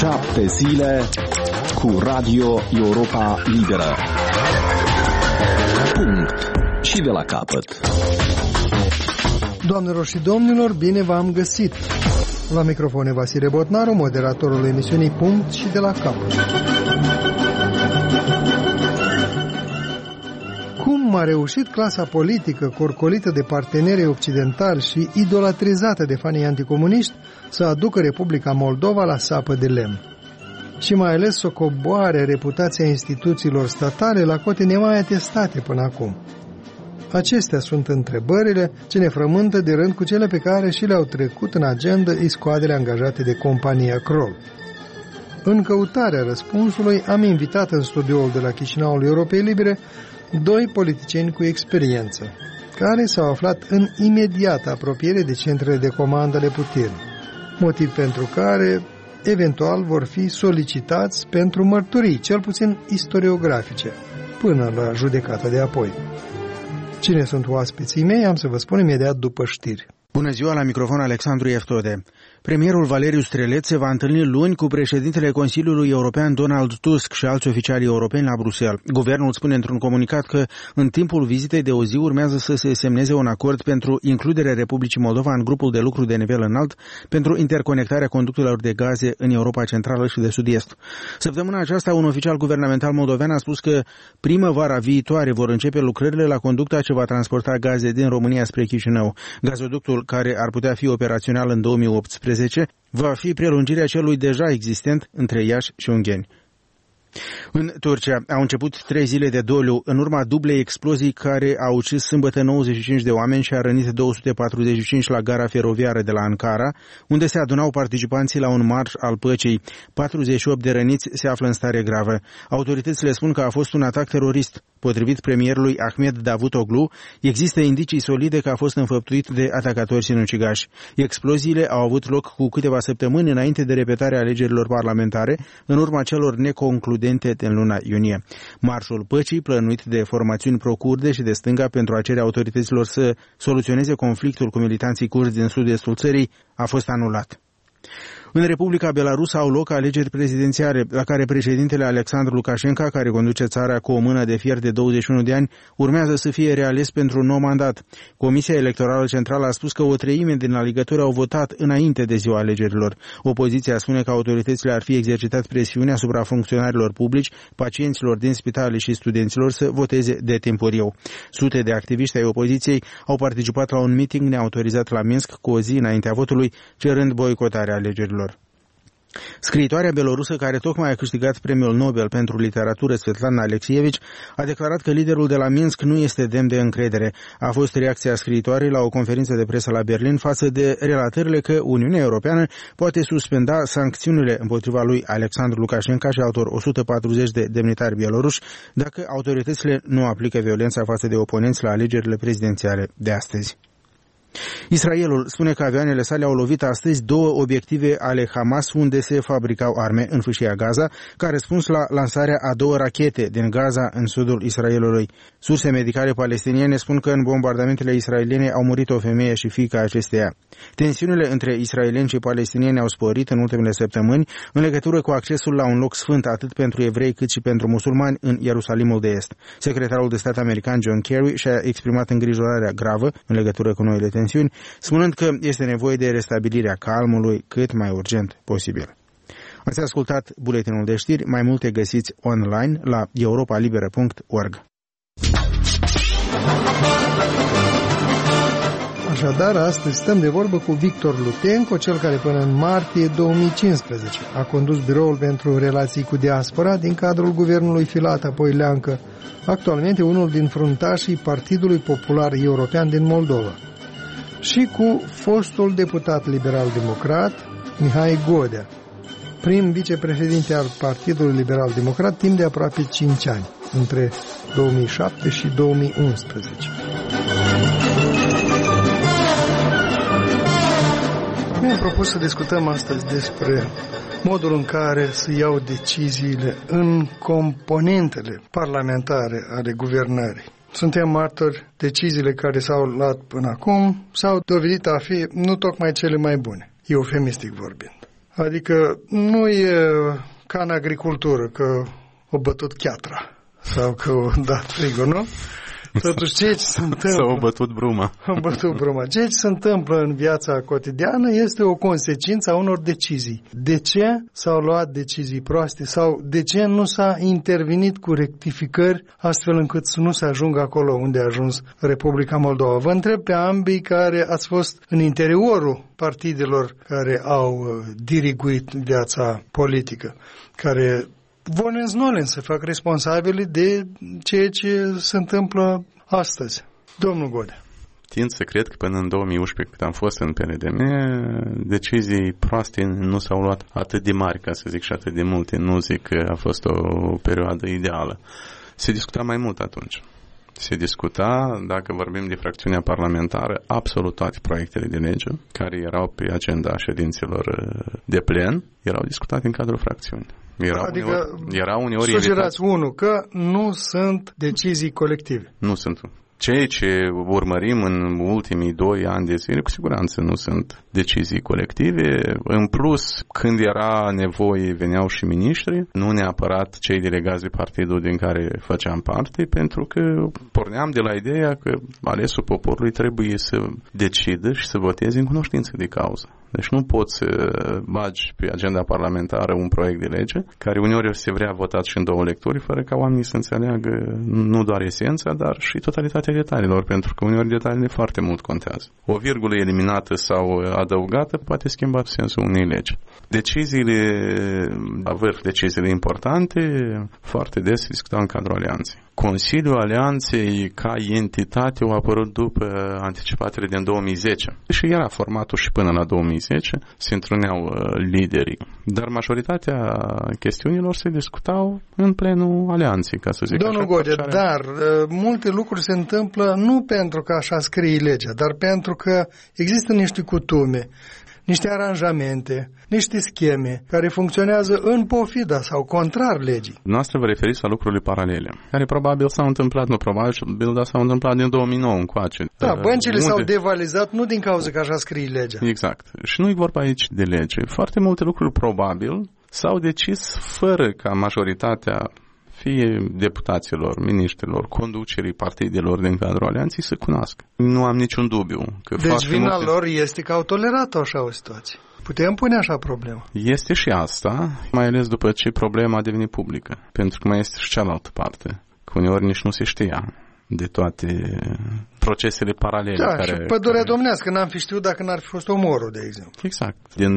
7 zile cu Radio Europa Liberă. Punct. Și de la capăt. Doamnelor și domnilor, bine v-am găsit! La microfon e Vasile Botnaru, moderatorul emisiunii Punct și de la capăt. Cum a reușit clasa politică, corcolită de partenerii occidentali și idolatrizată de fanii anticomuniști, să aducă Republica Moldova la sapă de lemn? Și mai ales să coboare reputația instituțiilor statale la cote nemai atestate până acum. Acestea sunt întrebările ce ne frământă de rând cu cele pe care și le-au trecut în agenda iscoadele angajate de compania Kroll. În căutarea răspunsului am invitat în studioul de la Chișinăul Europei Libere doi politicieni cu experiență, care s-au aflat în imediată apropiere de centrele de comandă ale puterii, motiv pentru care eventual vor fi solicitați pentru mărturii, cel puțin istoriografice, până la judecata de apoi. Cine sunt oaspeții mei, am să vă spun imediat după știri. Bună ziua, la microfon Alexandru Eftode. Premierul Valeriu Streleț se va întâlni luni cu președintele Consiliului European Donald Tusk și alți oficiali europeni la Bruxelles. Guvernul spune într-un comunicat că în timpul vizitei de o zi urmează să se semneze un acord pentru includerea Republicii Moldova în grupul de lucru de nivel înalt pentru interconectarea conductelor de gaze în Europa Centrală și de Sud-Est. Săptămâna aceasta, un oficial guvernamental moldovean a spus că primăvara viitoare vor începe lucrările la conducta ce va transporta gaze din România spre Chișinău. Gazoductul, care ar putea fi operațional în 2018, va fi prelungirea celui deja existent între Iași și Ungheni. În Turcia au început 3 zile de doliu în urma dublei explozii care au ucis sâmbătă 95 de oameni și a rănit 245 la gara feroviară de la Ankara, unde se adunau participanții la un marș al păcii. 48 de răniți se află în stare gravă. Autoritățile spun că a fost un atac terorist. Potrivit premierului Ahmed Davutoglu, există indicii solide că a fost înfăptuit de atacatori sinucigași. Exploziile au avut loc cu câteva săptămâni înainte de repetarea alegerilor parlamentare, în urma celor neconcludente din luna iunie. Marșul păcii, plănuit de formațiuni pro-kurde și de stânga pentru a cere autorităților să soluționeze conflictul cu militanții kurzi din sud-estul țării, a fost anulat. În Republica Belarus au loc alegeri prezidențiale, la care președintele Alexandru Lukashenko, care conduce țara cu o mână de fier de 21 de ani, urmează să fie reales pentru un nou mandat. Comisia Electorală Centrală a spus că o treime din alegători au votat înainte de ziua alegerilor. Opoziția spune că autoritățile ar fi exercitat presiune asupra funcționarilor publici, pacienților din spitale și studenților să voteze de timpuriu. Sute de activiști ai opoziției au participat la un meeting neautorizat la Minsk cu o zi înaintea votului, cerând boicotarea alegerilor. Scriitoarea belorusă, care tocmai a câștigat premiul Nobel pentru literatură, Svetlana Alexievich, a declarat că liderul de la Minsk nu este demn de încredere. A fost reacția scriitoarei la o conferință de presă la Berlin față de relatările că Uniunea Europeană poate suspenda sancțiunile împotriva lui Alexandru Lukashenko și altor 140 de demnitari bieloruși dacă autoritățile nu aplică violența față de oponenți la alegerile prezidențiale de astăzi. Israelul spune că avioanele sale au lovit astăzi 2 obiective ale Hamas unde se fabricau arme în fâșia Gaza, ca răspuns la lansarea a 2 rachete din Gaza în sudul Israelului. Surse medicale palestiniene spun că în bombardamentele israeliene au murit o femeie și fiica acesteia. Tensiunile între israelieni și palestinieni au sporit în ultimele săptămâni în legătură cu accesul la un loc sfânt atât pentru evrei cât și pentru musulmani în Ierusalimul de Est. Secretarul de stat american John Kerry și-a exprimat îngrijorarea gravă în legătură cu noile tensiuni, spunând că este nevoie de restabilirea calmului cât mai urgent posibil. Ați ascultat buletinul de știri, mai multe găsiți online la europalibera.org. Așadar, astăzi stăm de vorbă cu Victor Lutenco, cel care până în martie 2015 a condus biroul pentru relații cu diaspora din cadrul guvernului Filat, apoi Leancă, actualmente unul din fruntașii Partidului Popular European din Moldova, și cu fostul deputat liberal-democrat Mihai Godea, prim vicepreședinte al Partidului Liberal-Democrat timp de aproape 5 ani, între 2007 și 2011. Mi-am propus să discutăm astăzi despre modul în care se iau deciziile în componentele parlamentare ale guvernării. Suntem martori, deciziile care s-au luat până acum s-au dovedit a fi nu tocmai cele mai bune, eufemistic vorbind. Adică nu e ca în agricultură, că o bătut chiatra sau că o dat frigul, nu? Totuși, ceea ce se întâmplă... S-a bătut bruma. Ceea ce se întâmplă în viața cotidiană este o consecință a unor decizii. De ce s-au luat decizii proaste sau de ce nu s-a intervenit cu rectificări astfel încât să nu se ajungă acolo unde a ajuns Republica Moldova? Vă întreb pe ambii care ați fost în interiorul partidelor care au diriguit viața politică, care volens-nolens se fac responsabili de ceea ce se întâmplă astăzi. Domnul Godea. Tind să cred că până în 2011, când am fost în PNDM, decizii proaste nu s-au luat atât de mari, ca să zic, și atât de multe. Nu zic că a fost o perioadă ideală. Se discuta mai mult atunci. Se discuta, dacă vorbim de fracțiunea parlamentară, absolut toate proiectele de lege care erau pe agenda ședințelor de plen, erau discutate în cadrul fracțiunii. Era uneori sugerați unul că nu sunt decizii colective. Nu sunt. Ceea ce urmărim în ultimii 2 ani de zile, cu siguranță nu sunt decizii colective. În plus, când era nevoie, veneau și miniștri, nu neapărat cei delegați de partidul din care făceam parte, pentru că porneam de la ideea că alesul poporului trebuie să decidă și să voteze în cunoștință de cauză. Deci nu poți să bagi pe agenda parlamentară un proiect de lege, care uneori se vrea votat și în 2 lecturi, fără ca oamenii să înțeleagă nu doar esența, dar și totalitatea detaliilor, pentru că uneori detaliile foarte mult contează. O virgulă eliminată sau adăugată poate schimba sensul unei legi. Deciziile la vârf, deciziile importante, foarte des discutau în cadrul alianței. Consiliul Alianței ca entitate a apărut după anticipațiile din 2010 și era formatul și până la 2010 se întruneau liderii, dar majoritatea chestiunilor se discutau în plenul Alianței, ca să zic. Domnul Godea, dar multe lucruri se întâmplă nu pentru că așa scrie legea, dar pentru că există niște cutume, niște aranjamente, niște scheme care funcționează în pofida sau contrar legii. Noastră vă referiți la lucrurile paralele, care probabil s-au întâmplat, nu probabil, dar s-au întâmplat din 2009 încoace. Da, băncile s-au devalizat nu din cauza că așa scrie legea. Exact. Și nu-i vorba aici de lege. Foarte multe lucruri probabil s-au decis fără ca majoritatea fie deputaților, miniștrilor, conducerii partidelor din cadrul alianței să cunoască. Nu am niciun dubiu. Că deci vina lor este că au tolerat așa o situație. Putem pune așa problemă. Este și asta, mai ales după ce problema a devenit publică. Pentru că mai este și cealaltă parte, că uneori nici nu se știa de toate procesele paralele. Da, care, și pădurea domnească, n-am fi știut dacă n-ar fi fost omorul, de exemplu. Exact. Din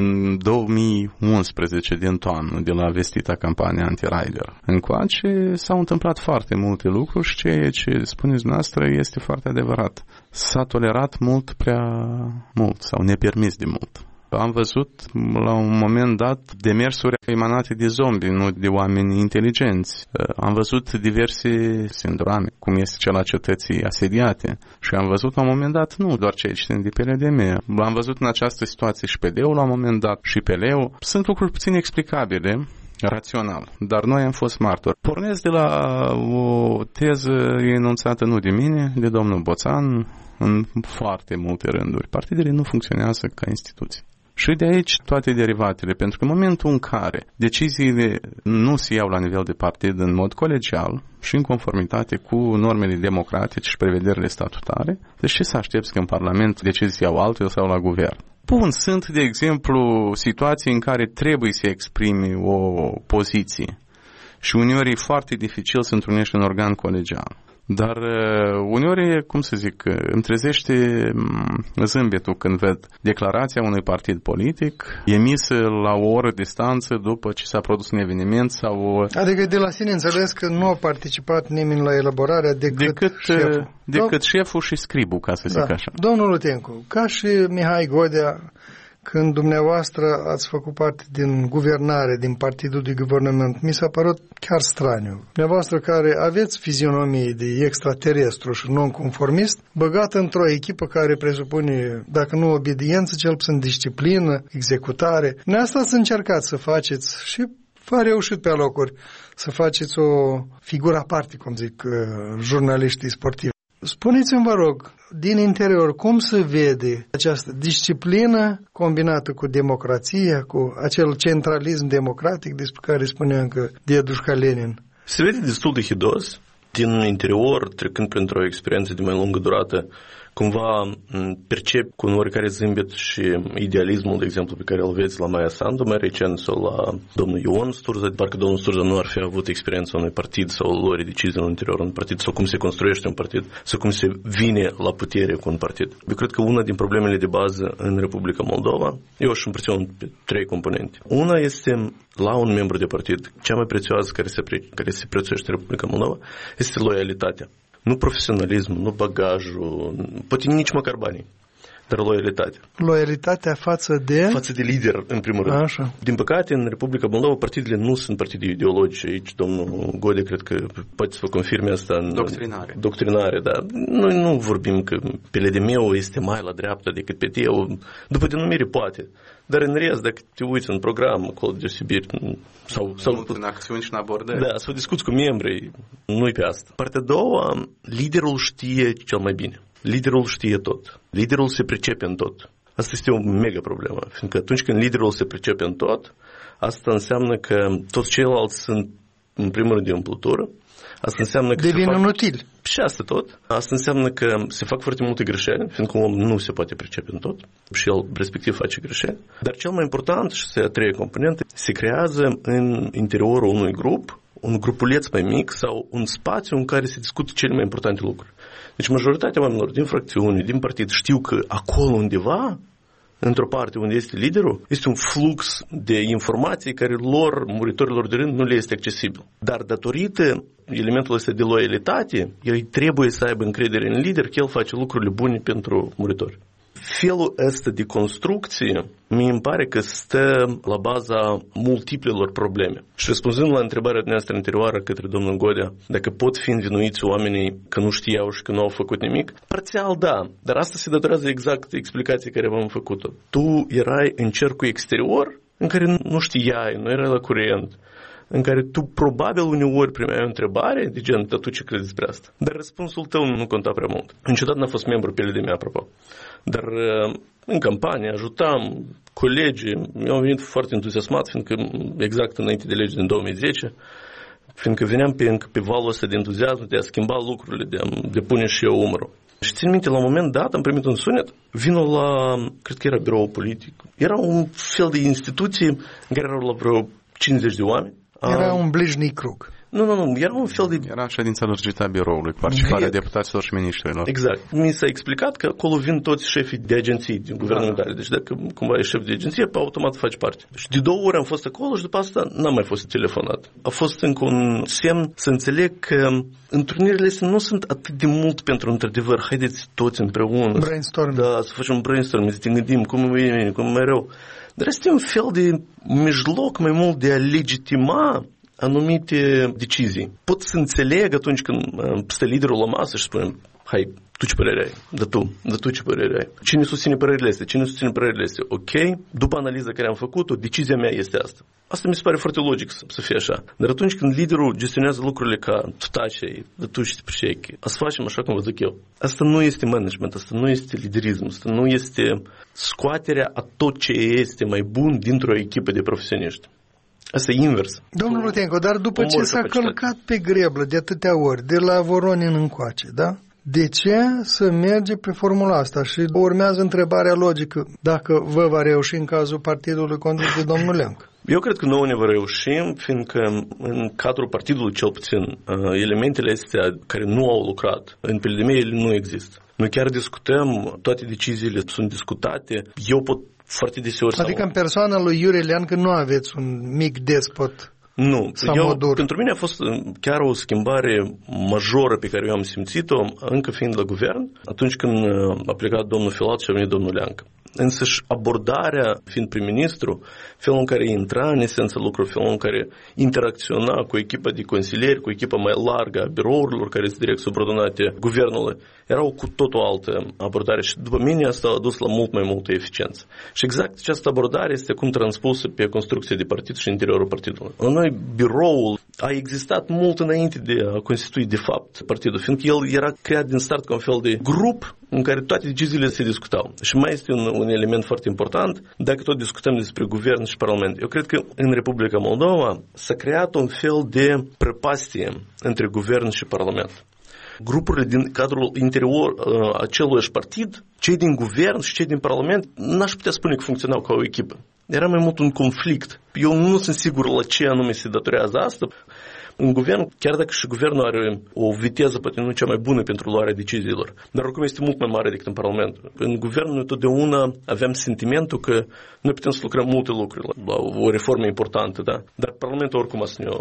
2011, din toamnă, de la vestita campanie anti-Rider încoace, s-au întâmplat foarte multe lucruri și ceea ce spuneți dumneavoastră este foarte adevărat. S-a tolerat mult prea mult sau nepermis de mult. Am văzut la un moment dat demersuri emanate de zombi, nu de oameni inteligenți. Am văzut diverse sindrome, cum este cel a cetății asediate. Și am văzut la un moment dat, nu doar cei ce de PLDM. Am văzut în această situație și PD-ul la un moment dat și PL-ul. Sunt lucruri puțin explicabile, rațional, dar noi am fost martori. Pornesc de la o teză enunțată nu de mine, de domnul Boțan, în foarte multe rânduri. Partidele nu funcționează ca instituții. Și de aici toate derivatele, pentru că în momentul în care deciziile nu se iau la nivel de partid în mod colegial și în conformitate cu normele democratice și prevederile statutare, deci ce să aștepți că în Parlament decizii se iau altfel sau la guvern? Bun, sunt, de exemplu, situații în care trebuie să exprimi o poziție și uneori e foarte dificil să întrunești un organ colegial. Dar uneori, cum să zic, îmi trezește zâmbetul când ved declarația unui partid politic emisă la o oră distanță după ce s-a produs un eveniment sau... Adică de la sine înțeles că nu a participat nimeni la elaborarea decât șeful. Decât șeful și scribul, ca să zic așa. Domnul Lutencu, ca și Mihai Godea, când dumneavoastră ați făcut parte din guvernare, din partidul de guvernământ, mi s-a părut chiar straniu. Dumneavoastră care aveți fizionomie de extraterestru și non-conformist, băgat într-o echipă care presupune, dacă nu obediență, cel puțin disciplină, executare. Asta ați încercat să faceți și v-a reușit pe locuri să faceți o figură aparte, cum zic jurnaliștii sportivi. Spuneți-mi, vă rog, din interior, cum se vede această disciplină combinată cu democrația, cu acel centralism democratic despre care spunea încă Dedușca Lenin? Se vede destul de hidos. Din interior, trecând printr-o experiență de mai lungă durată, cumva percep cu un oricare zâmbet și idealismul, de exemplu, pe care îl vezi la Maia Sandu mai recent sau la domnul Ion Sturza. Parcă domnul Sturza nu ar fi avut experiența unui partid sau luări decizii în interiorul unui partid sau cum se construiește un partid sau cum se vine la putere cu un partid. Eu cred că una din problemele de bază în Republica Moldova, eu aș împărți pe 3 componente. Una este la un membru de partid, cea mai prețioasă care se prețuiește în Republica Moldova, este loialitatea. Nu profesionalismul, nu bagajul, poate nici măcar banii, dar loialitatea. Loialitatea față de? Față de lider, în primul rând. Așa. Din păcate, în Republica Moldova, partidele nu sunt partide ideologice. Aici, domnul Gode, cred că poate să vă confirme asta. În doctrinare, da. Noi nu vorbim că PLDM-ul este mai la dreapta decât PT-ul. După denumire, poate. Dar în rest, dacă te uiți în program, acolo deosebiri, sau în acțiuni și în abordări. Da, sau discuți cu membrii, nu-i pe asta. Partea a doua, liderul știe cel mai bine. Liderul știe tot. Liderul se pricepe în tot. Asta este o mega problemă, fiindcă atunci când liderul se pricepe în tot, asta înseamnă că toți ceilalți sunt, în primul rând, de umplutură. Asta înseamnă că devin inutil. Și asta tot. Asta înseamnă că se fac foarte multe greșeli, fiindcă om nu se poate pricepe în tot și el respectiv face greșeli. Dar cel mai important, și a treia componentă, se creează în interiorul unui grup, un grupuleț mai mic sau un spațiu în care se discută cele mai importante lucruri. Deci majoritatea oamenilor din fracțiuni, din partid, știu că acolo undeva, într-o parte unde este liderul, este un flux de informații care lor, muritorilor de rând, nu le este accesibil. Dar datorită elementul ăsta de loialitate, ei trebuie să aibă încredere în lider că el face lucrurile bune pentru muritori. Felul ăsta de construcție mi îmi pare că stă la baza multiplelor probleme. Și răspunzând la întrebarea noastră anterioară către domnul Godea, dacă pot fi învinuiți oamenii că nu știau și că nu au făcut nimic, parțial da, dar asta se datorează exact explicației care v-am făcut-o. Tu erai în cercul exterior în care nu știai, nu erai la curent, în care tu probabil uneori primeai o întrebare de gen, tu ce crezi despre asta? Dar răspunsul tău nu conta prea mult. Niciodată n-a fost membru PLDM, apropo. Dar în campanie ajutam colegii, eu am venit foarte entuziasmat, fiindcă exact înainte de lege din 2010, fiindcă veneam pe valul ăsta de entuziasm, de a schimba lucrurile, de pune și eu umărul. Și țin minte, la un moment dat am primit un sunet, vino la, cred că era biroul politic, era un fel de instituție în care erau la vreo 50 de oameni. Era un bližnji krug. Nu, era un fel de... Era ședința lărgită a biroului, cu participarea deputaților și miniștrilor. Exact. Mi s-a explicat că acolo vin toți șefii de agenții guvernamentale. Deci dacă cumva ești șef de agenție, pe automat faci parte. Și de 2 ori am fost acolo și după asta n-am mai fost telefonat. A fost încă un semn să înțeleg că întrunirile astea nu sunt atât de mult pentru într-adevăr, haideți toți împreună. Brainstorming. Da, să facem brainstorming, să te gândim cum e bine, cum e mai rău. Dar este un fel de mijloc mai mult de a legitima anumite decizii. Pot să înțeleg atunci când stă liderul la masă și spune, hai, tu ce părere ai? Da tu ce părere ai? Cine susține părerile astea? Cine susține părerile astea? Ok, după analiza care am făcut-o, decizia mea este asta. Asta mi se pare foarte logic să fie așa. Dar atunci când liderul gestionează lucrurile ca tu taci, da tu și te pricechi, să facem așa cum vă zic eu. Asta nu este management, asta nu este liderism, asta nu este scoaterea a tot ce este mai bun dintr-o echipă de profesioniști. Asta e invers. Domnul Lutenco, dar după ce s-a călcat pe greblă de atâtea ori, de la Voronin încoace, da? De ce să merge pe formula asta? Și urmează întrebarea logică, dacă vă va reuși în cazul partidului condus de domnul Leancă. Eu cred că nouă ne va reuși, fiindcă în cadrul partidului cel puțin, elementele astea care nu au lucrat, în PLDM ele nu există. Noi chiar discutăm, toate deciziile sunt discutate, eu pot foarte deseori... Adică în persoana lui Iurie Leancă nu aveți un mic despot. Nu, pentru mine a fost chiar o schimbare majoră pe care eu am simțit-o încă fiind la guvern, atunci când a plecat domnul Filat și a venit domnul Leancă. însăși abordarea, fiind prim-ministru, felul în care intra în esență lucruri, felul în care interacționa cu echipa de consilieri, cu echipa mai largă a birourilor care sunt direct subordonate guvernului, era o cu totul altă abordare și după mine asta a dus la mult mai multă eficiență. Și exact această abordare este cum transpusă pe construcția de partid și interiorul partidului. La noi biroul a existat mult înainte de a constitui de fapt partidul, fiindcă el era creat din start ca un fel de grup în care toate deciziile se discutau. Și mai este un element foarte important, dacă tot discutăm despre guvern și parlament. Eu cred că în Republica Moldova s-a creat un fel de prăpastie între guvern și parlament. Grupurile din cadrul interior aceluiași partid, cei din guvern și cei din parlament, n-aș putea spune că funcționau ca o echipă. Era mai mult un conflict. Eu nu sunt sigur la ce anume se datorează asta. În guvern, chiar dacă și guvernul are o viteză poate nu cea mai bună pentru luarea deciziilor, dar oricum este mult mai mare decât în Parlament. În guvern noi totdeauna aveam sentimentul că noi putem să lucrăm multe lucruri la o reformă importantă, da? Dar Parlamentul oricum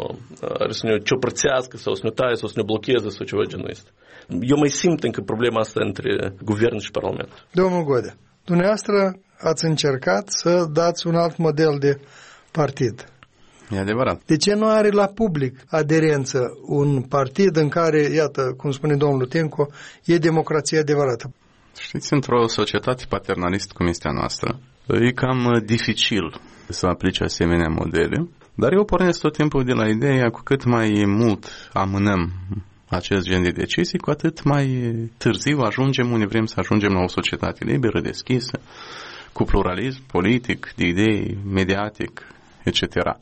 are să ne ciopărțească sau să ne taie sau să ne blocheze sau ceva genul ăsta. Eu mai simt încă problema asta între guvern și Parlament. Domnul Godea, dumneavoastră ați încercat să dați un alt model de partid. E adevărat. De ce nu are la public aderență un partid în care, iată, cum spune domnul Lutenco, e democrație adevărată? Știți, într-o societate paternalist cum este a noastră, e cam dificil să aplice asemenea modele, dar eu pornesc tot timpul de la ideea cu cât mai mult amânăm acest gen de decizii, cu atât mai târziu ajungem unde vrem să ajungem la o societate liberă, deschisă, cu pluralism politic, de idei, mediatic, etc.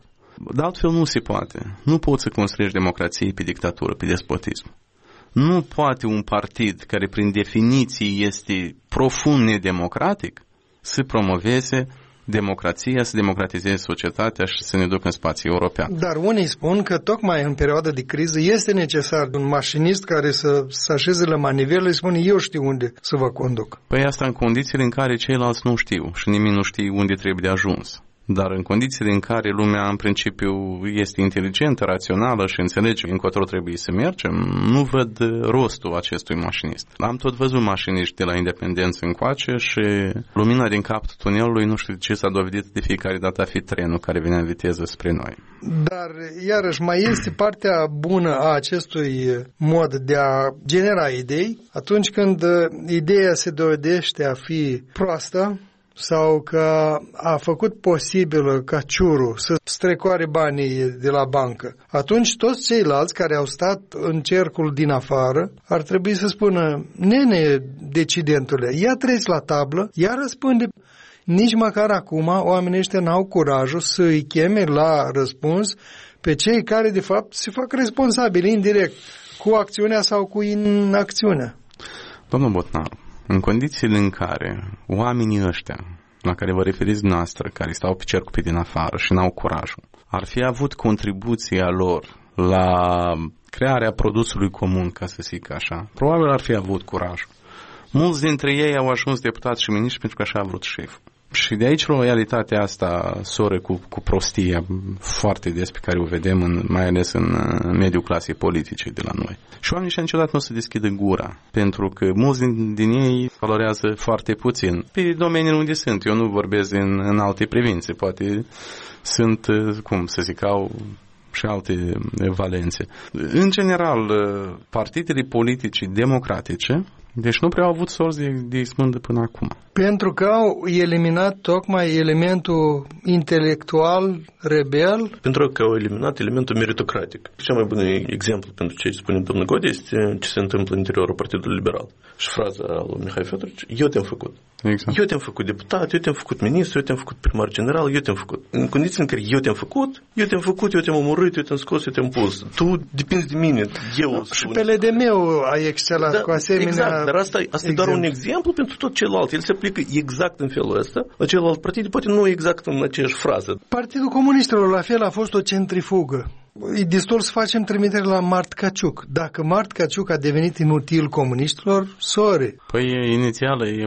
De altfel nu se poate. Nu poți să construiești democrație pe dictatură, pe despotism. Nu poate un partid care prin definiție este profund nedemocratic să promoveze democrația, să democratizeze societatea și să ne ducă în spațiul european. Dar unii spun că tocmai în perioada de criză este necesar un mașinist care să se așeze la manivele și spune eu știu unde să vă conduc. Păi asta în condițiile în care ceilalți nu știu și nimeni nu știe unde trebuie de ajuns. Dar în condițiile în care lumea în principiu este inteligentă, rațională și înțelege încotro trebuie să mergem, nu văd rostul acestui mașinist. Am tot văzut mașiniști de la independență încoace și lumina din capul tunelului nu știu de ce s-a dovedit de fiecare dată a fi trenul care vine în viteză spre noi. Dar iarăși mai este partea bună a acestui mod de a genera idei atunci când ideea se dovedește a fi proastă, sau că a făcut posibil ca ciurul să strecoare banii de la bancă. Atunci toți ceilalți care au stat în cercul din afară ar trebui să spună, nene, decidentule, ia treci la tablă, ia răspunde. Nici măcar acum oamenii ăștia n-au curajul să îi cheme la răspuns pe cei care de fapt se fac responsabili indirect cu acțiunea sau cu inacțiunea. Domnul Botnaru, în condițiile în care oamenii ăștia la care vă referiți noastră, care stau pe cercul pe din afară și n-au curajul, ar fi avut contribuția lor la crearea produsului comun, ca să zic așa, probabil ar fi avut curajul. Mulți dintre ei au ajuns deputați și miniștri pentru că așa a vrut șeful. Și de aici loialitatea asta soră cu prostia foarte des pe care o vedem, mai ales în mediul clasei politice de la noi. Și oamenii ăștia niciodată nu o să deschidă gura, pentru că mulți din ei valorează foarte puțin. Pe domeniile unde sunt, eu nu vorbesc în alte privințe, poate sunt, cum să zic, au și alte valențe. În general, partidele politice democratice, deci nu prea au avut sorți de izbândă până acum. Pentru că au eliminat tocmai elementul intelectual, rebel? Pentru că au eliminat elementul meritocratic. Cel mai bun exemplu pentru ce spune domnul Godea este ce se întâmplă în interiorul Partidului Liberal. Și fraza lui Mihai Feodorovici, eu te-am făcut. Exact. Eu te-am făcut deputat, eu te-am făcut ministru, eu te-am făcut primar general, eu te-am făcut. În condiții în care eu te-am făcut, eu te-am omorât, eu te-am scos, eu te-am pus. Tu depinzi de mine, eu. Și pe LDM-ul ai excelat cu asemenea. Exact, dar asta e doar un exemplu pentru tot celălalt. El se aplică exact în felul ăsta. La celălalt partid poate nu exact în aceeași frază. Partidul Comuniștilor la fel a fost o centrifugă. E destul să facem trimitere la Mart Caciuc. Dacă Mart Caciuc a devenit inutil comuniștilor, sorry. Păi inițială e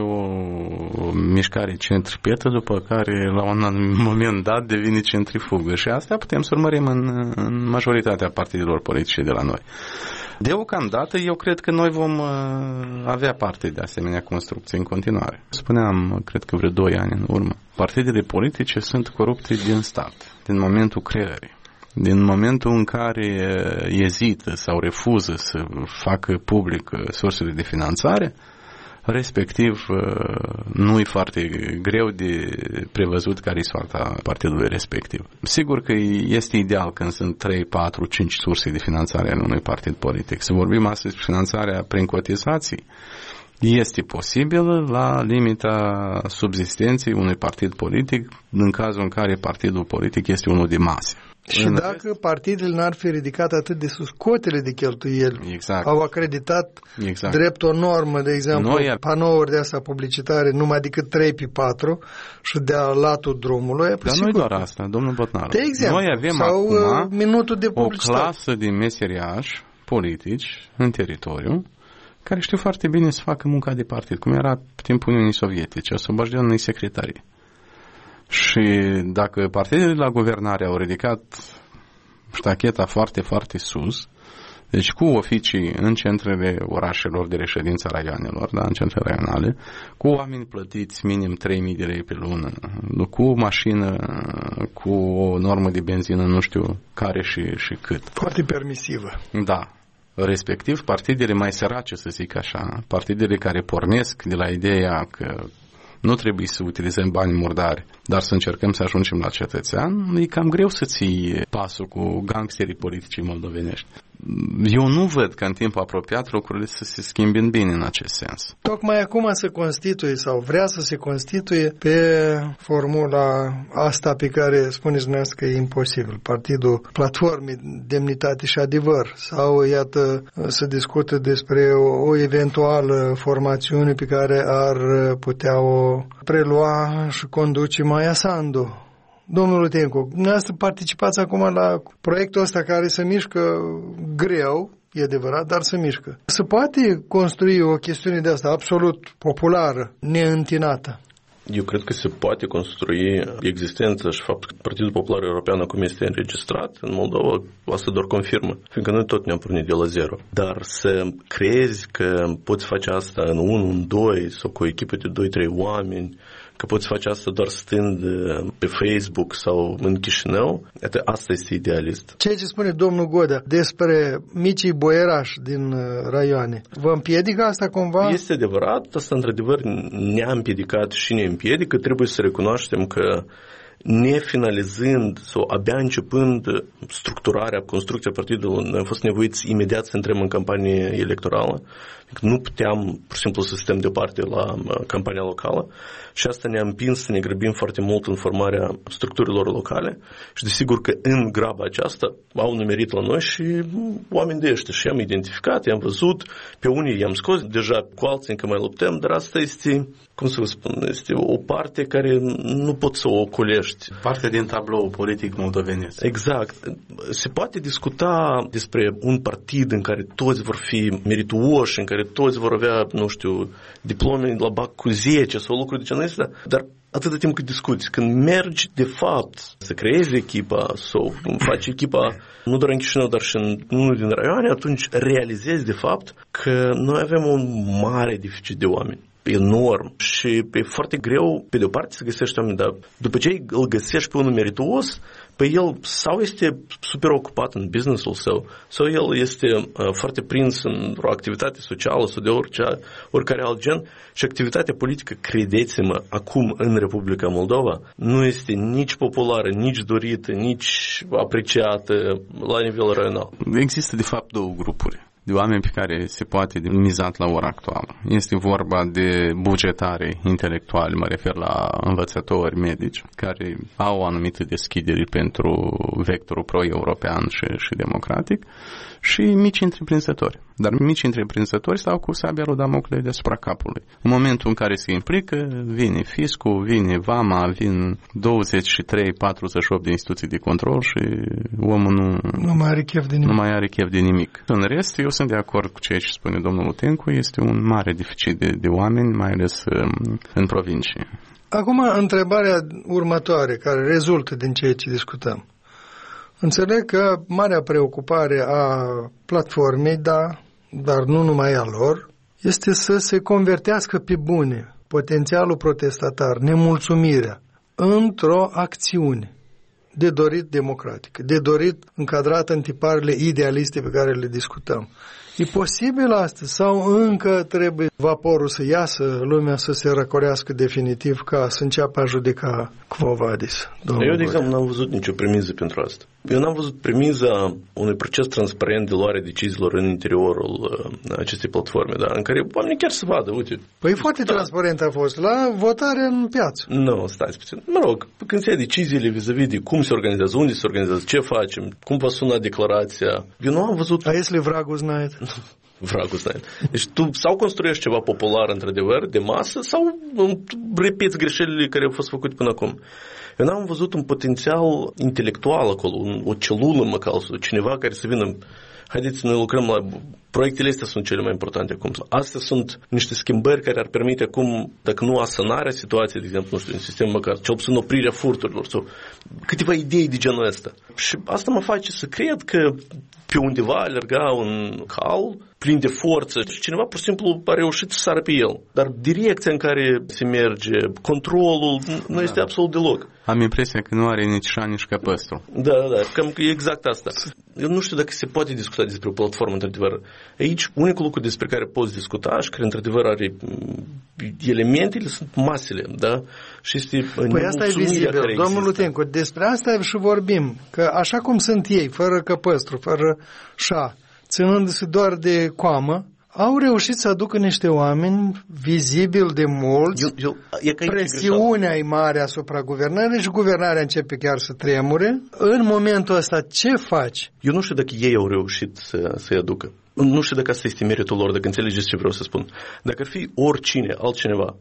o mișcare centripetă, după care la un moment dat devine centrifugă și asta putem să urmărim în majoritatea partidelor politice de la noi. Deocamdată, eu cred că noi vom avea parte de asemenea construcții în continuare. Spuneam, cred că vreo 2 ani în urmă, partidele politice sunt corupte din start, din momentul creării. Din momentul în care ezită sau refuză să facă public sursele de finanțare, respectiv nu e foarte greu de prevăzut care e soarta partidului respectiv. Sigur că este ideal când sunt 3, 4, 5 surse de finanțare în unui partid politic. Să vorbim astăzi de finanțarea prin cotizații, este posibil la limita subzistenței unui partid politic în cazul în care partidul politic este unul de masă. Și dacă partidele n-ar fi ridicat atât de sus cotele de cheltuieli, au acreditat drept o normă, de exemplu, panouri de asta publicitare numai decât 3x4 și de-a latul drumului. Dar nu doar asta, domnul Botnaru. De exemplu, noi avem sau acum minutul de publicitate. O clasă de meseriași politici în teritoriu care știu foarte bine să facă munca de partid, cum era pe timpul Uniunii Sovietice, osvobожденные secretarii. Și dacă partidele la guvernare au ridicat ștacheta foarte, foarte sus, deci cu oficii în centrele orașelor de reședință raioanelor, în centre raionale, cu oameni plătiți minim 3.000 de lei pe lună, cu mașină, cu o normă de benzină, nu știu care și cât. Foarte permisivă. Da. Respectiv, partidele mai sărace, să zic așa, partidele care pornesc de la ideea că nu trebuie să utilizăm bani murdari, dar să încercăm să ajungem la cetățean, e cam greu să ții pasul cu gangsterii politici moldovenești. Eu nu văd că în timpul apropiat lucrurile să se schimbe în bine în acest sens. Tocmai acum se constituie sau vrea să se constituie pe formula asta pe care spuneți dumneavoastră că e imposibil. Partidul Platformei, Demnitate și Adevăr. Sau, iată, se discută despre o eventuală formațiune pe care ar putea o prelua și conduce Maia Sandu. Domnul Lutencu, dumneavoastră participați acum la proiectul ăsta care se mișcă greu, e adevărat, dar se mișcă. Se poate construi o chestiune de asta absolut populară, neîntinată? Eu cred că se poate construi existența și faptul că Partidul Popular European acum este înregistrat în Moldova, asta doar confirmă, fiindcă noi tot ne-am pornit de la zero. Dar să crezi că poți face asta în 1, în 2 sau cu o echipă de 2-3 oameni, că poți face asta doar stând pe Facebook sau în Chișinău, asta este idealist. Ceea ce spune domnul Godea despre micii boierași din raioane, vă împiedică asta cumva? Este adevărat, asta într-adevăr ne-a împiedicat și ne împiedică, trebuie să recunoaștem că nefinalizând sau abia începând structurarea, construcția partidului, noi am fost nevoiți imediat să intrăm în campanie electorală. Nu puteam, pur și simplu, să stăm deoparte la campania locală și asta ne-a împins să ne grăbim foarte mult în formarea structurilor locale și desigur că în graba aceasta au numerit la noi și oameni de ăștia și i-am identificat, i-am văzut, pe unii i-am scos, deja cu alții încă mai luptăm, dar asta este, cum să vă spun, este o parte care nu poți să o ocolești. Parte din tablou politic moldovenesc. Exact. Se poate discuta despre un partid în care toți vor fi merituoși, în care toți vor avea, nu știu, diplome la bac cu 10 sau lucruri de genul ăsta, dar atâta timp cât discuți, când mergi de fapt să creezi echipa sau faci echipa nu doar în Chișinău, dar și în unul din raioane, atunci realizezi de fapt că noi avem un mare deficit de oameni. Enorm și e foarte greu pe de o parte să găsești oameni, dar după ce îl găsești pe unul merituos, pe el sau este super ocupat în business-ul său, sau el este foarte prins în o activitate socială sau de oricare alt gen și activitatea politică, credeți-mă, acum în Republica Moldova nu este nici populară, nici dorită, nici apreciată la nivel raional. Există de fapt două grupuri. de oameni pe care se poate mizat la ora actuală. Este vorba de bugetari intelectuali, mă refer la învățători, medici, care au o anumită deschidere pentru vectorul pro-european și democratic, și mici întreprinzători. Dar mici întreprinzători stau cu sabia lui Damocle deasupra capului. În momentul în care se implică, vine fiscul, vine vama, vin 23, 48 de instituții de control și omul nu mai are chef de nimic. În rest, eu sunt de acord cu ceea ce spune domnul Lutencu, este un mare deficit de oameni, mai ales în provincie. Acum, întrebarea următoare, care rezultă din ceea ce discutăm. Înțeleg că marea preocupare a platformei, dar nu numai a lor, este să se convertească pe bune potențialul protestatar, nemulțumirea, într-o acțiune de dorit democratică, de dorit încadrată în tiparele idealiste pe care le discutăm. E posibil asta sau încă trebuie vaporul să iasă, lumea să se răcorească definitiv ca să înceapă a judeca quo vadis? Eu, de exemplu, n-am văzut nicio premiză pentru asta. Eu n-am văzut premiza unui proces transparent de luare deciziilor în interiorul acestei platforme, în care oamenii chiar să vadă, uite. Păi foarte transparent a fost, la votare în piață. Nu, stați puțin. Mă rog, când se ia deciziile vis-a-vis de cum se organizează, unde se organizează, ce facem, cum va suna declarația. Eu nu am văzut... A если vragul знает? Vragul знает. Deci tu sau construiești ceva popular, într-adevăr, de masă, sau repeți greșelile care au fost făcute până acum. Eu n-am văzut un potențial intelectual acolo, o celulă măcar, cineva care să vină, haideți să noi lucrăm la... Proiectele astea sunt cele mai importante acum. Astea sunt niște schimbări care ar permite acum, dacă nu asanarea situației, de exemplu, nu știu, în sistem măcar, cel puțin oprirea furturilor sau câteva idei de genul ăsta. Și asta mă face să cred că pe undeva alerga un cal plin de forță și cineva pur și simplu a reușit să sară pe el. Dar direcția în care se merge, controlul, nu este absolut deloc. Am impresia că nu are nici șa, nici capăstru. Da, cam că e exact asta. Eu nu știu dacă se poate discuta despre o platformă, într-adevăr. Aici, unicul lucru despre care poți discuta și care, într-adevăr, are elementele, sunt masele, da? Și este păi asta e vizibil, domnul Lutencu, despre asta și vorbim, că așa cum sunt ei, fără căpăstru, fără șa, ținându-se doar de coamă, au reușit să aducă niște oameni vizibil de mulți, presiunea e mare asupra guvernării și guvernarea începe chiar să tremure. În momentul ăsta, ce faci? Eu nu știu dacă ei au reușit să-i aducă. Nu știu dacă asta este meritul lor, dacă înțelegeți ce vreau să spun. Dacă ar fi oricine, altcineva,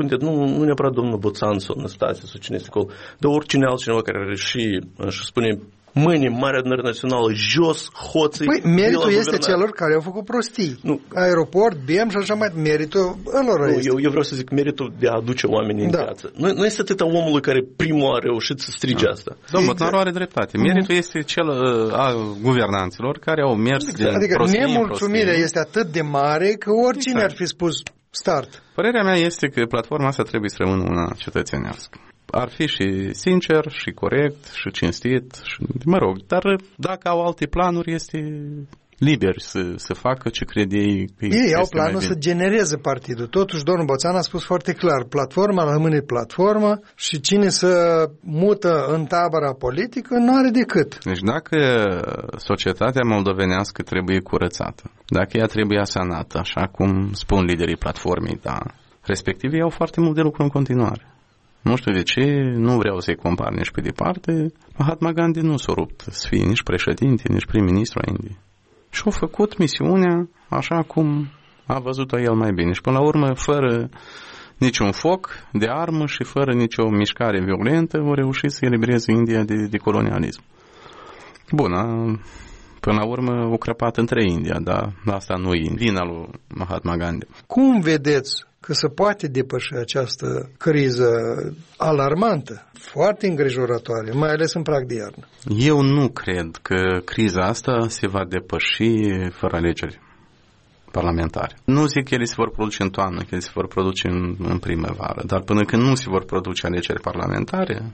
nu neapărat domnul Boțan sau Năstase sau cine este acolo, dar oricine altcineva care ar ieși și spune mâine Marea Adunare Națională, jos, hoții... Păi, meritul este celor care au făcut prostii. Nu. Aeroport, BM și așa mai... Meritul lor este. Eu vreau să zic meritul de a aduce oamenii în piață. Nu este atâta omului care primul a reușit să strige asta. Domnul Botnaru are dreptate. Meritul este cel al guvernanților care au mers din prostie. Adică nemulțumirea este atât de mare că oricine ar fi spus start. Părerea mea este că platforma asta trebuie să rămână una cetățenească. Ar fi și sincer, și corect, și cinstit, și, mă rog, dar dacă au alte planuri, este liber să facă ce cred ei. Ei au planul să genereze partidul. Totuși, domnul Boțan a spus foarte clar, platforma rămâne platformă și cine să mută în tabăra politică nu are decât. Deci dacă societatea moldovenească trebuie curățată, dacă ea trebuie asanată, așa cum spun liderii platformei, da, respectiv ei au foarte mult de lucru în continuare. Nu știu de ce, nu vreau să-i compar nici pe departe. Mahatma Gandhi nu s-a rupt să fie nici președinte, nici prim-ministru a Indiei. Și a făcut misiunea așa cum a văzut-o el mai bine. Și până la urmă, fără niciun foc de armă și fără nicio mișcare violentă, a reușit să elibereze India de colonialism. Bun, până la urmă a crăpat între India, dar asta nu e vina lui Mahatma Gandhi. Cum vedeți că se poate depăși această criză alarmantă, foarte îngrijorătoare, mai ales în prag de iarnă? Eu nu cred că criza asta se va depăși fără alegeri parlamentare. Nu zic că ele se vor produce în toamnă, că ele se vor produce în primăvară, dar până când nu se vor produce alegeri parlamentare,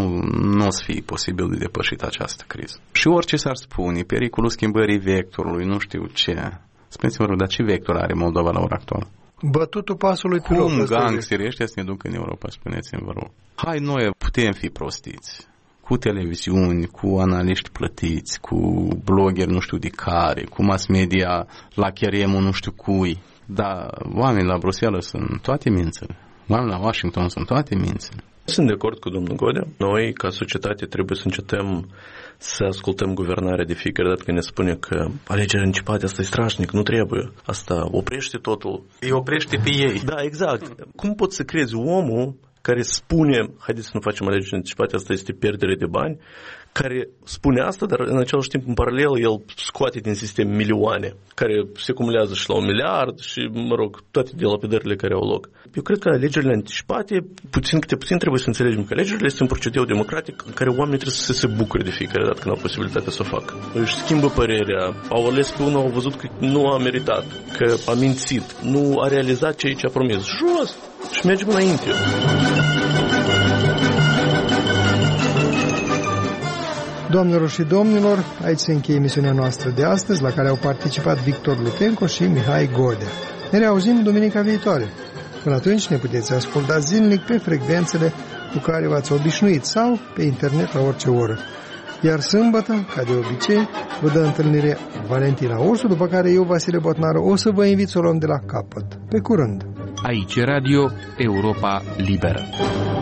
nu o să fie posibil de depășit această criză. Și orice s-ar spune, pericolul schimbării vectorului, nu știu ce. Spuneți-mă rog, dar ce vector are Moldova la ora actuală? Bătutul pasului pilot. Cum gangsterii ăștia să ne ducă în Europa, spuneți-mi, vă rog. Hai, noi putem fi prostiți. cu televiziuni, cu analiști plătiți, cu blogeri nu știu de care, cu mass media la cheremul nu știu cui. Dar oamenii la Bruxelles sunt toate mințele. Oamenii la Washington sunt toate mințele. Sunt de acord cu domnul Godea. Noi, ca societate, trebuie să încetăm să ascultăm guvernarea de fiecare dată când ne spune că alegerea anticipate, asta e strașnic, nu trebuie. Asta oprește totul. Îi oprește pe ei. Da, exact. Cum poți să crezi omul care spune, haideți să nu facem alegeri anticipate, asta este pierdere de bani, care spune asta, dar în același timp, în paralel, el scoate din sistem milioane, care se acumulează și la 1 miliard și, mă rog, toate dilapidările care au loc. Eu cred că alegerile anticipate, puțin trebuie să înțelegem că alegerile este un procedeu democratic în care oamenii trebuie să se bucure de fiecare dată când au posibilitatea să o facă. Își schimbă părerea, au ales pe unul, au văzut că nu a meritat, că a mințit, nu a realizat ceea ce a promis. Jos! Și mergem înainte. Doamnelor și domnilor, aici se încheie emisiunea noastră de astăzi, la care au participat Victor Lutenco și Mihai Godea. Ne reauzim duminica viitoare. Până atunci ne puteți asculta zilnic pe frecvențele cu care v-ați obișnuit sau pe internet la orice oră. Iar sâmbătă, ca de obicei, vă dă întâlnire Valentina Ursu, după care eu, Vasile Botnaru, o să vă invit să o luăm de la capăt. Pe curând! Aici Radio Europa Liberă.